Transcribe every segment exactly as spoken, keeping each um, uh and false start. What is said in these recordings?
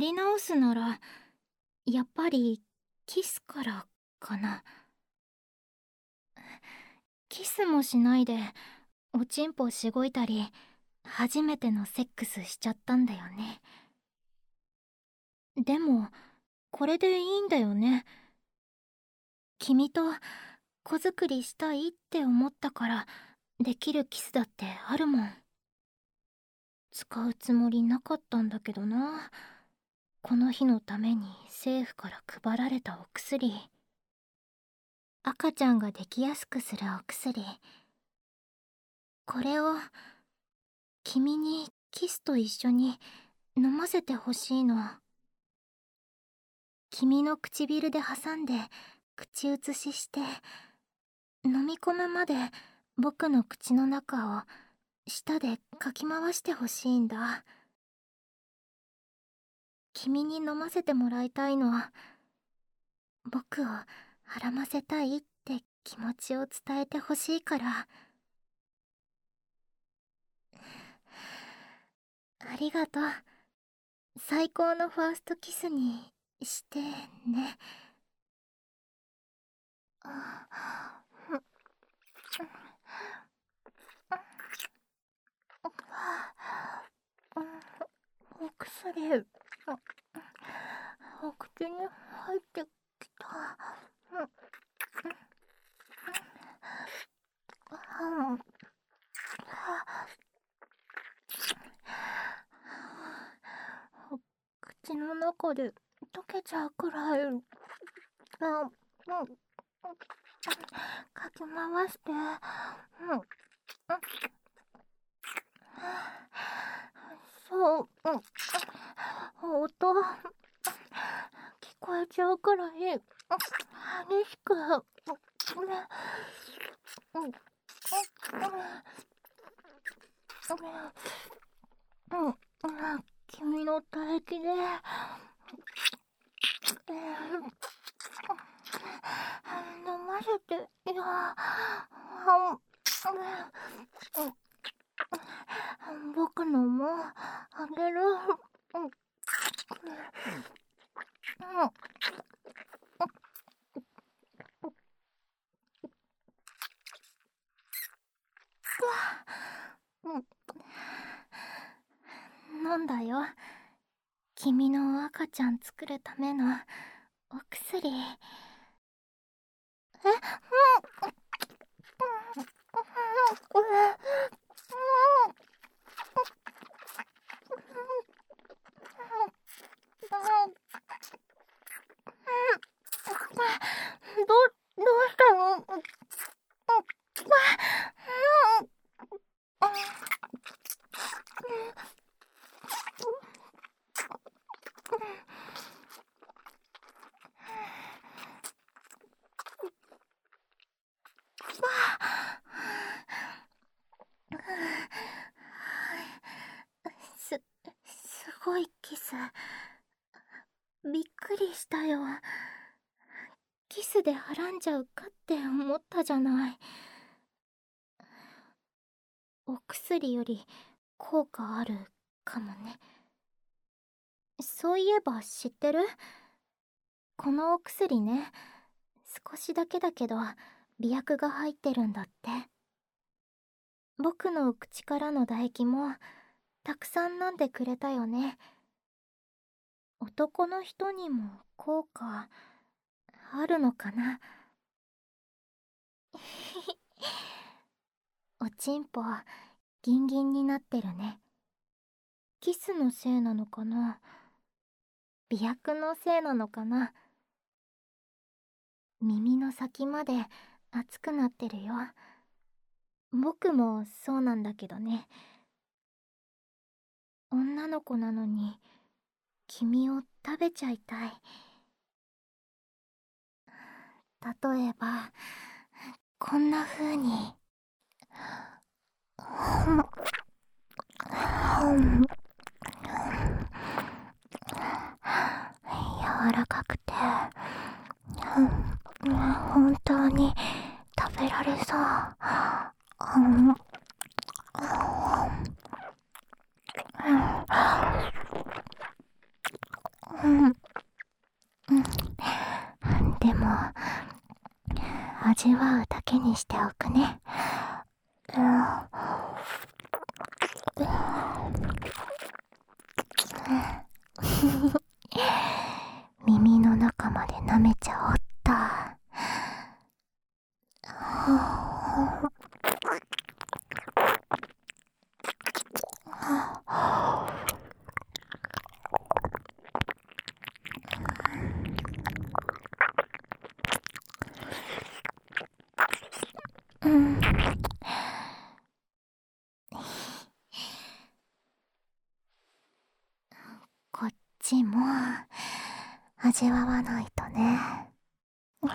り直すならやっぱりキスからかな。キスもしないでおちんぽしごいたり初めてのセックスしちゃったんだよね。でもこれでいいんだよね。君と子作りしたいって思ったからできるキスだってあるもん。使うつもりなかったんだけどな。この日のために政府から配られたお薬。赤ちゃんができやすくするお薬。これを君にキスと一緒に飲ませてほしいの。君の唇で挟んで口移しして飲み込むまで僕の口の中を舌でかき回してほしいんだ。君に飲ませてもらいたいの。僕を孕ませたいって気持ちを伝えてほしいから。ありがとう。最高のファーストキスにしてね。お薬、お口に入ってきた。口の中で溶けちゃうくらい、あ、うん、かき回して、うん、そう、うん、音聞こえちゃうくらい激しく、うん、うん、うん、君の唾液で、えー、飲ませて、いや、僕のもあげる。うん、飲んだよ。君の赤ちゃん作るためのお薬。え、うん、ど、どうしたの？す、すごいキス。びっくりしたよ。キスではらんじゃうかって思ったじゃない。お薬より効果あるかもね。そういえば知ってる？このお薬ね、少しだけだけど媚薬が入ってるんだって。僕の口からの唾液もたくさん飲んでくれたよね。男の人にも効果あるのかな？おちんぽギンギンになってるね。キスのせいなのかな？媚薬のせいなのかな？耳の先まで熱くなってるよ。僕もそうなんだけどね。女の子なのに君を食べちゃいたい。例えばこんな風に柔らかくて、うん、本当に食べられそう。うん、 うん、うん、でも味わうだけにしておくね。うん、耳の中まで舐めちゃおった。うん、こっちも味わわないとね。うん、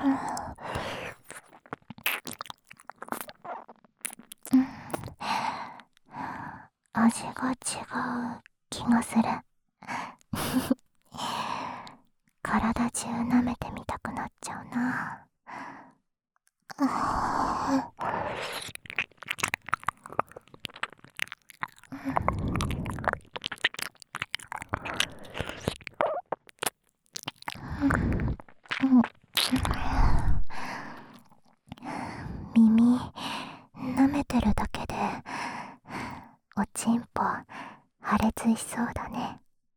味が違う気がする。体中舐めてみたくなっちゃうな。耳舐めてるだけでおちんぽ破裂しそうだね。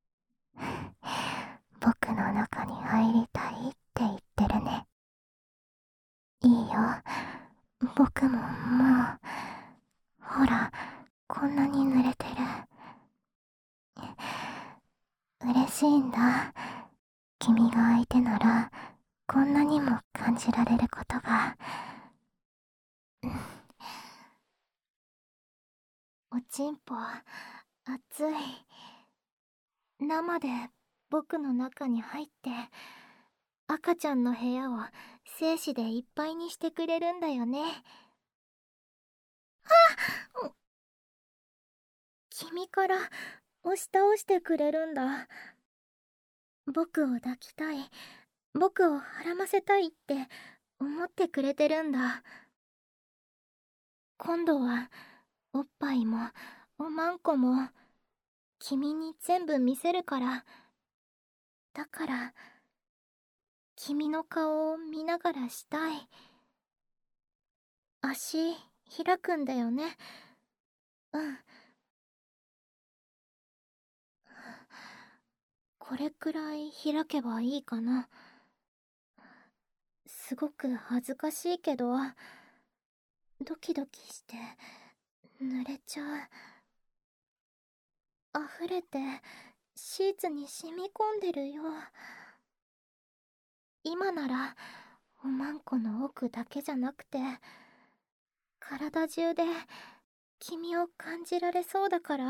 僕の中に入りたいって言ってるね。いいよ、僕ももう、ほら、こんなに濡れてる。嬉しいんだ。君が相手ならこんなにも感じられることが。おちんぽ熱い。生で僕の中に入って赤ちゃんの部屋を精子でいっぱいにしてくれるんだよね。あっ、君から押し倒してくれるんだ。僕を抱きたい、僕をはらませたいって思ってくれてるんだ。今度はおっぱいもおまんこも君に全部見せるから。だから君の顔を見ながらしたい。足開くんだよね。うん。これくらい開けばいいかな。すごく恥ずかしいけどドキドキして濡れちゃう。溢れてシーツに染み込んでるよ。今ならおまんこの奥だけじゃなくて体中で君を感じられそうだから。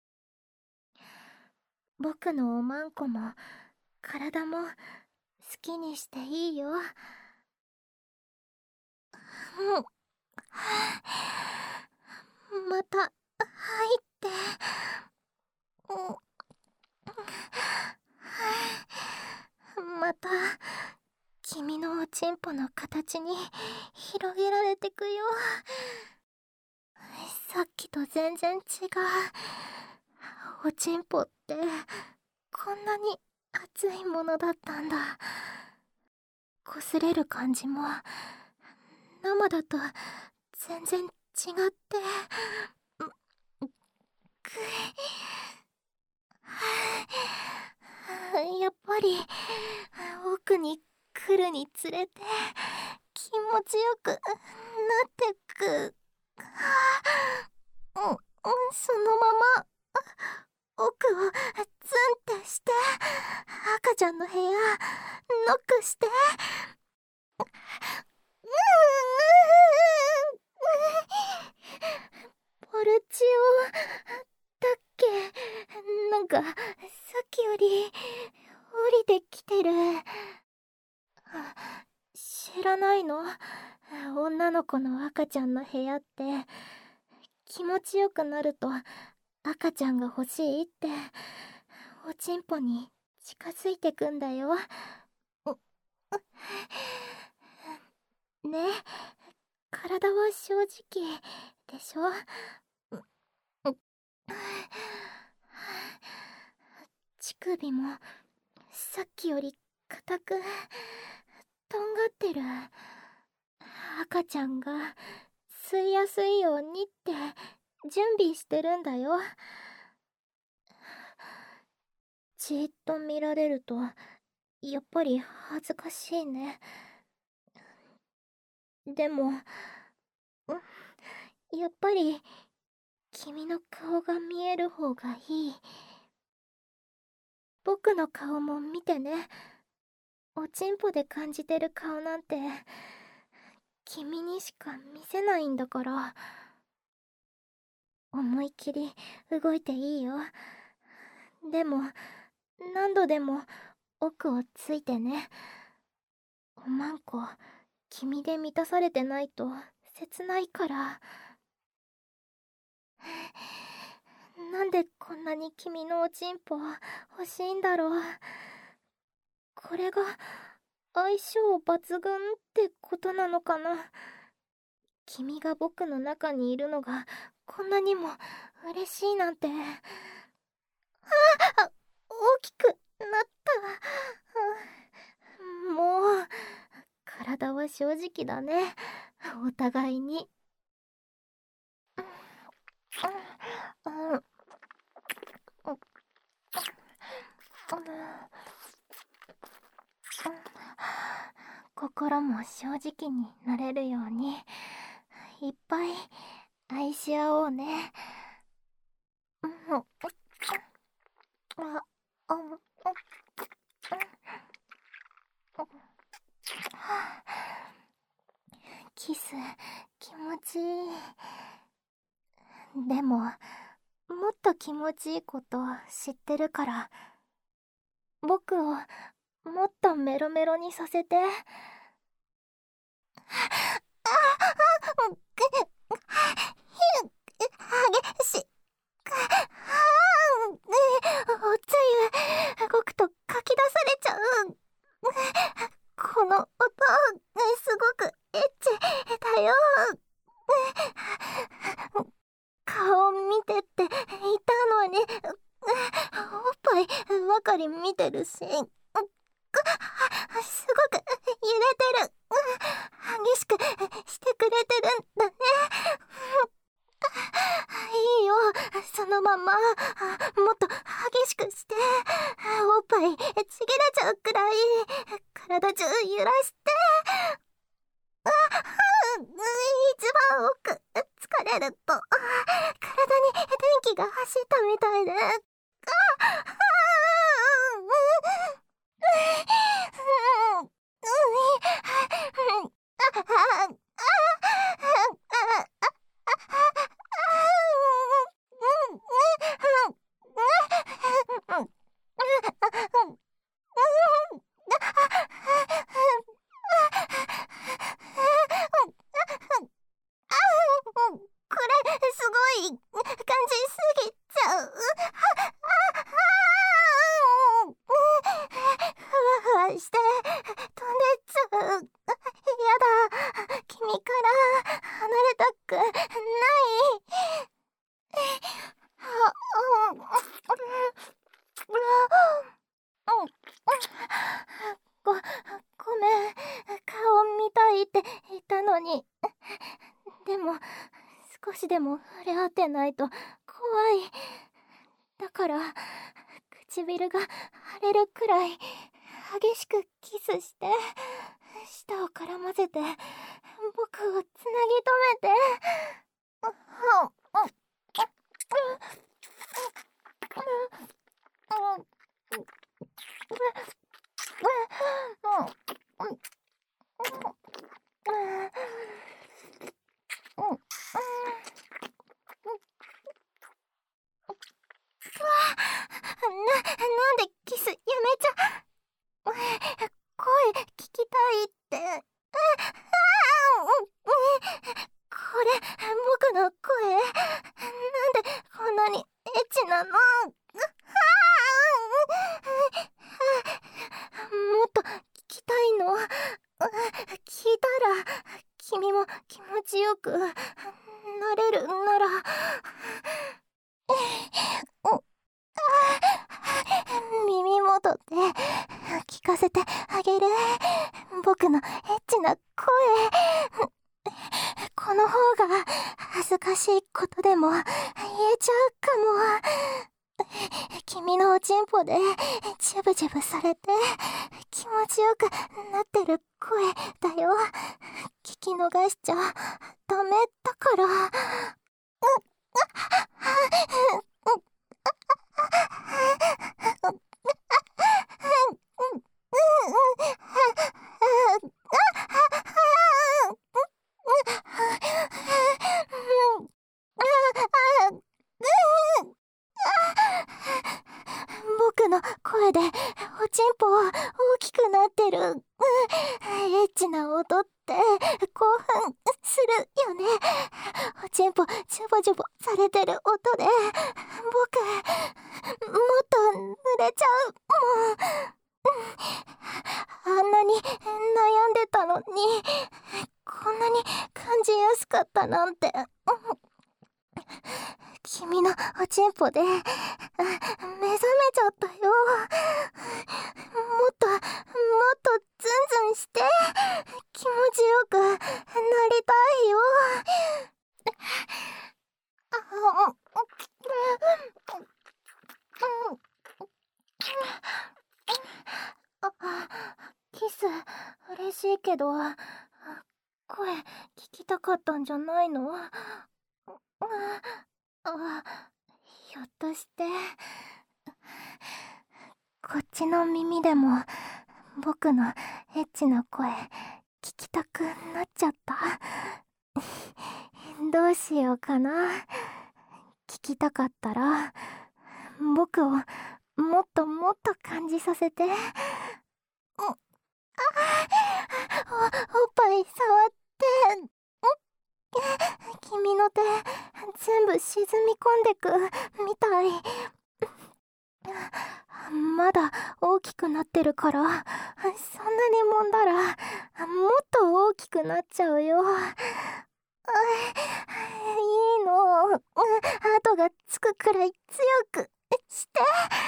僕のおまんこも体も好きにしていいよ。うん。また入って。また君のおちんぽの形に広げられてくよ。さっきと全然違う。おちんぽってこんなに熱いものだったんだ。擦れる感じも生だと全然違って、くやっぱり奥に来るにつれて気持ちよくなってく。うん、そのまま奥をツンってして赤ちゃんの部屋ノックして。ポルチオだっけ。なんかさっきより降りてきてる。知らないの？女の子の赤ちゃんの部屋って気持ちよくなると赤ちゃんが欲しいっておちんぽに近づいてくんだよ。ね、体は正直でしょ。乳首もさっきより硬くとんがってる。赤ちゃんが吸いやすいようにって準備してるんだよ。じーっと見られるとやっぱり恥ずかしいね。でも、うん、やっぱり君の顔が見える方がいい。僕の顔も見てね。おちんぽで感じてる顔なんて君にしか見せないんだから。思いっきり動いていいよ。でも何度でも奥をついてね。おまんこ君で満たされてないと切ないから。なんでこんなに君のおちんぽ欲しいんだろう。これが相性抜群ってことなのかな。君が僕の中にいるのがこんなにも嬉しいなんて。あ、大きくなった。もう体は正直だね、お互いに。うん、心も正直になれるようにいっぱい愛し合おうね。うん、あ、あ、キス気持ちいい。でももっと気持ちいいこと知ってるから、僕をもっとメロメロにさせて。ああ、激しおつゆ動くとかき出されちゃう。この音すごくエッチだよ。顔見てって言ったのに、おっぱいばかり見てるし、すごく揺れてる。激しくしてくれてるんだね。いいよ、そのままもっと激しくして、おっぱいちぎれちゃうくらい体中揺らして。あ、一番奥疲れると体に電気が走ったみたいで、ああ、これすごい感じすぎちゃう。ふわふわして飛んでっちゃう。やだ、君から離れたくない。ご、ごめん、顔見たいって言ったのに。でも少しでも触れ合ってないと怖い。だから唇が腫れるくらい激しくキスして、舌を絡ませて僕をつなぎ止めて。な、なんでキスやめちゃ。声聞きたいって。これ僕の声なんでこんなにエッチなの。もっと聞きたいの。聞いたら君も気持ちよくなれるなら。耳元で聞かせてあげる。僕のエッチな声。この方が恥ずかしいことでも言えちゃうかも。君のおちんぽでジュブジュブされて気持ちよくなってる声だよ。聞き逃しちゃダメだから。僕の声でおちんぽ大きくなってる。エッチな音って興奮するよね。おちんぽジュボジュボされてる音で僕もっと濡れちゃうもん。あんなに悩んでたのにこんなに感じやすかったなんて。君のおちんぽで目覚めちゃったよ。もっともっとズンズンして気持ちよくなりたいよ。キス嬉しいけど声聞きたかったんじゃないの？あ、ひょっとしてこっちの耳でも僕のエッチな声聞きたくなっちゃった。どうしようかな。聞きたかったら僕をもっともっと感じさせて。お、あ、お、おっぱい触って君の手全部沈み込んでくみたい。まだ大きくなってるからそんなに揉んだらもっと大きくなっちゃうよ。いいの。跡がつくくらい強くして。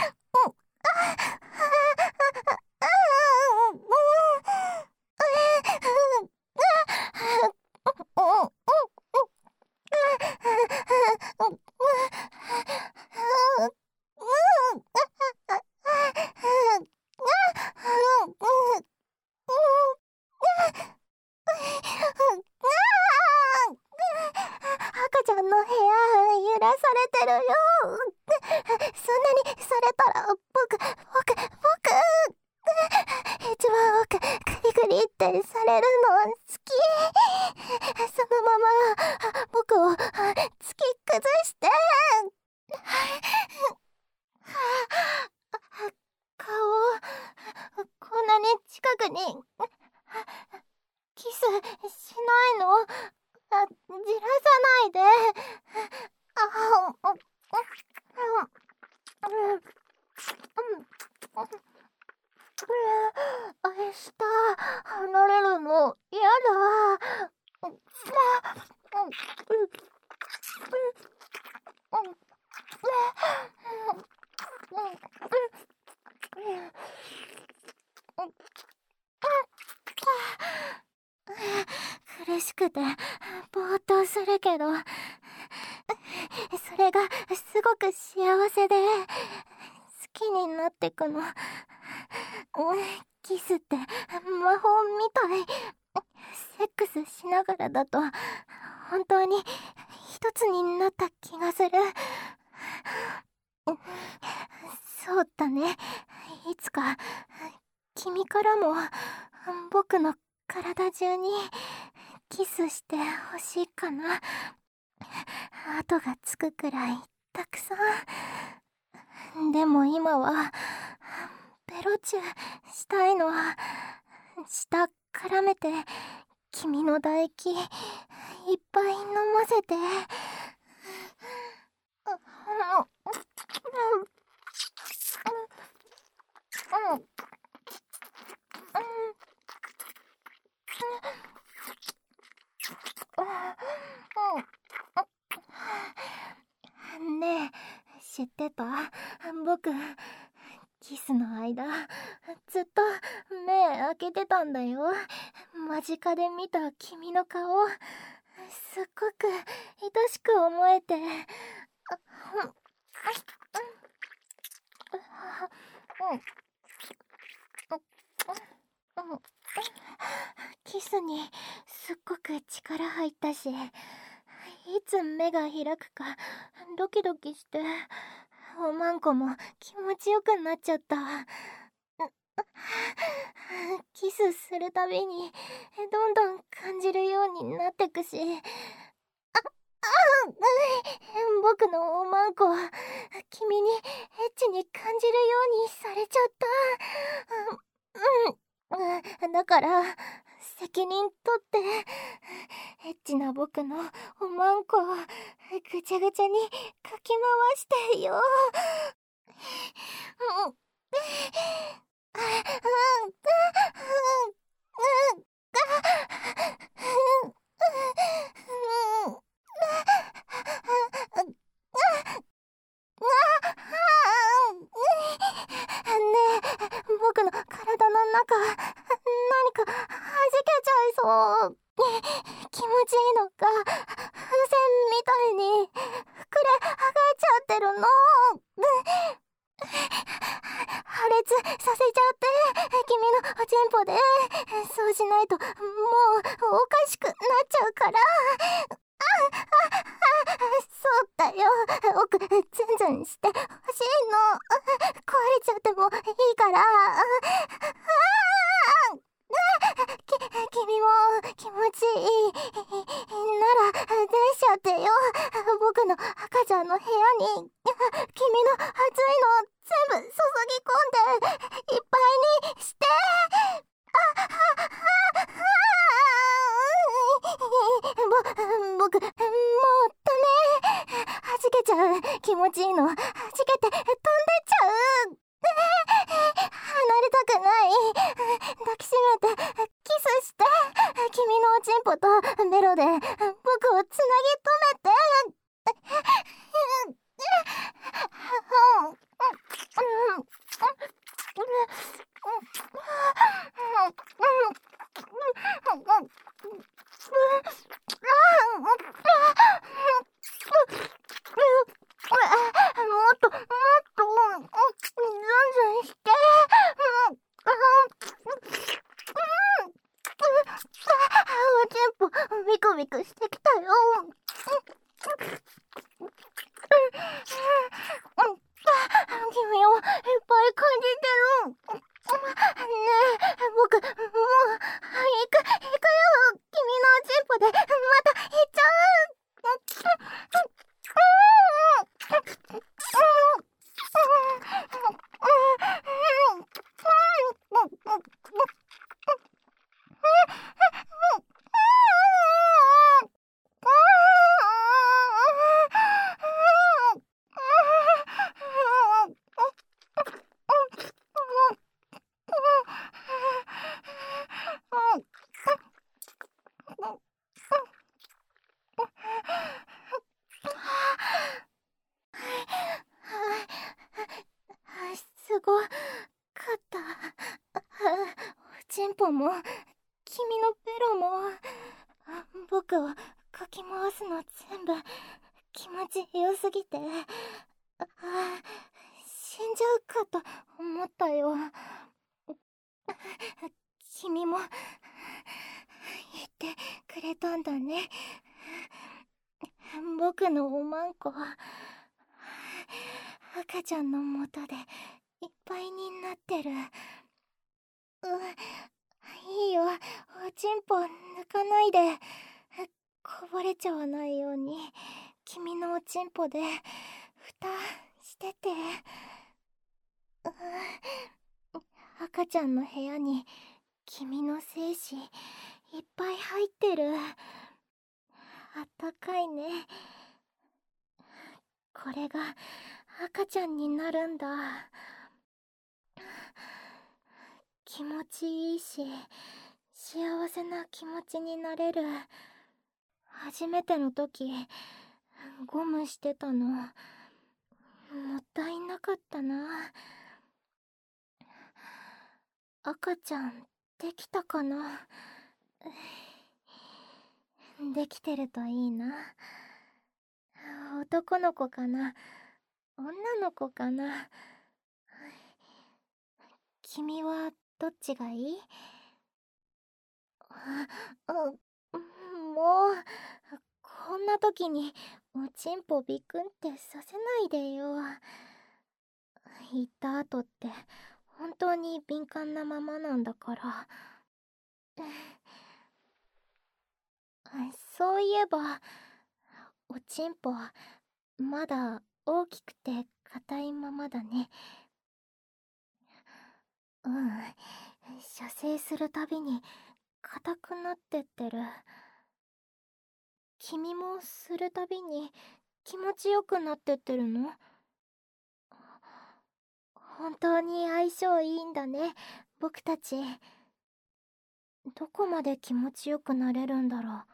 赤ちゃんの部屋揺らされてるよ。そんなにされたら僕僕僕一番奥グリグリってされるの好き。そのまま僕を突き崩して顔こんなに近くにキスしないの？あ、じらさないで。あ、うん、明日離れるのやだ。苦しくてぼーっとするけどそれがすごく幸せで好きになってくの。キスって魔法みたい。セックスしながらだと本当に一つになった気がする。そうだね。いつか君からも僕の体中にキスしてほしいかな。跡がつくくらいたくさん。でも今はベロチューしたいの。舌絡めて君の唾液いっぱい飲ませて。ねえ、知ってた？僕キスの間ずっと目開けてたんだよ。間近で見た君の顔、すっごく愛しく思えて。あ、うん、うん、うん、キスにすっごく力入ったし、いつ目が開くかドキドキして、おまんこも気持ちよくなっちゃった。キスするたびにどんどん感じるようになってくし、あ、あ、僕のおまんこ、君にエッチに感じるようにされちゃった。うん、うん、だから責任取ってエッチな僕のおまんこをぐちゃぐちゃにかき回してよ。うん、うん、ねえ、僕の体の中、何か弾けちゃいそう。気持ちいいのか、風船みたいに膨れ上がっちゃってるの。破裂させちゃって君のおちんぽで。そうしないともうおかしくなっちゃうから。あああ、そうだよ、奥ズンズンしてほしいの。壊れちゃってもいいから。ああ、き君も気持ちいいなら出しちゃってよ。僕の赤ちゃんの部屋に君の熱いの全部注ぎ込んでいっぱいにして。あああぼ僕もうダメ。弾けちゃう。気持ちいいの弾けて飛んでっちゃう。離れたくない。抱きしめてキスして、君のおちんぽとベロで僕をつなぎ止めて。もっともっとズンズンして。おちんぽビクビクしてきたよ。君をいっぱい感じてる。ねえ、僕もう行く行くよ。君のおちんぽでまた行っちゃう。すごかった。おちんぽも君のベロも僕をかき回すの全部気持ちよすぎて、あ、死んじゃうかと思ったよ。君も言ってくれたんだね。僕のおまんこ赤ちゃんの元でいっぱいになってる。うん、いいよ、おちんぽ抜かないで。こぼれちゃわないように君のおちんぽで蓋してて。うん、赤ちゃんの部屋に君の精子いっぱい入ってる。あったかいね。これが赤ちゃんになるんだ。気持ちいいし幸せな気持ちになれる。初めての時ゴムしてたのもったいなかったな。 赤ちゃんできたかな。できてるといいな。男の子かな、女の子かな。君はどっちがいい？あ、うん、もう、こんな時におちんぽビクンってさせないでよ。言った後って本当に敏感なままなんだから。そういえば、おちんぽまだ大きくて硬いままだね。うん、射精するたびに硬くなってってる。君もするたびに気持ちよくなってってるの？本当に相性いいんだね、僕たち。どこまで気持ちよくなれるんだろう。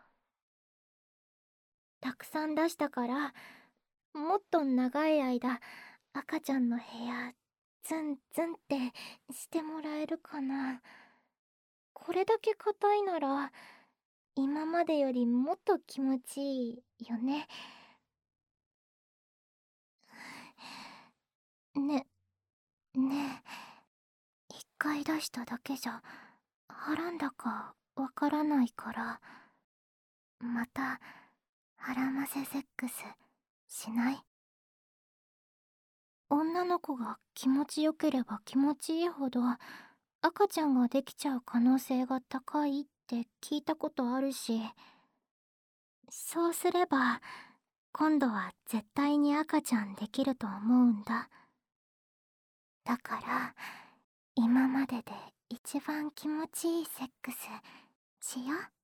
たくさん出したから、もっと長い間赤ちゃんの部屋ズンズンってしてもらえるかな。これだけ硬いなら今までよりもっと気持ちいいよね。ね、ねえ、一回出しただけじゃ腹んだかわからないから、また腹ませセックスしない？女の子が気持ちよければ気持ちいいほど赤ちゃんができちゃう可能性が高いって聞いたことあるし、そうすれば今度は絶対に赤ちゃんできると思うんだ。だから今までで一番気持ちいいセックスしよう。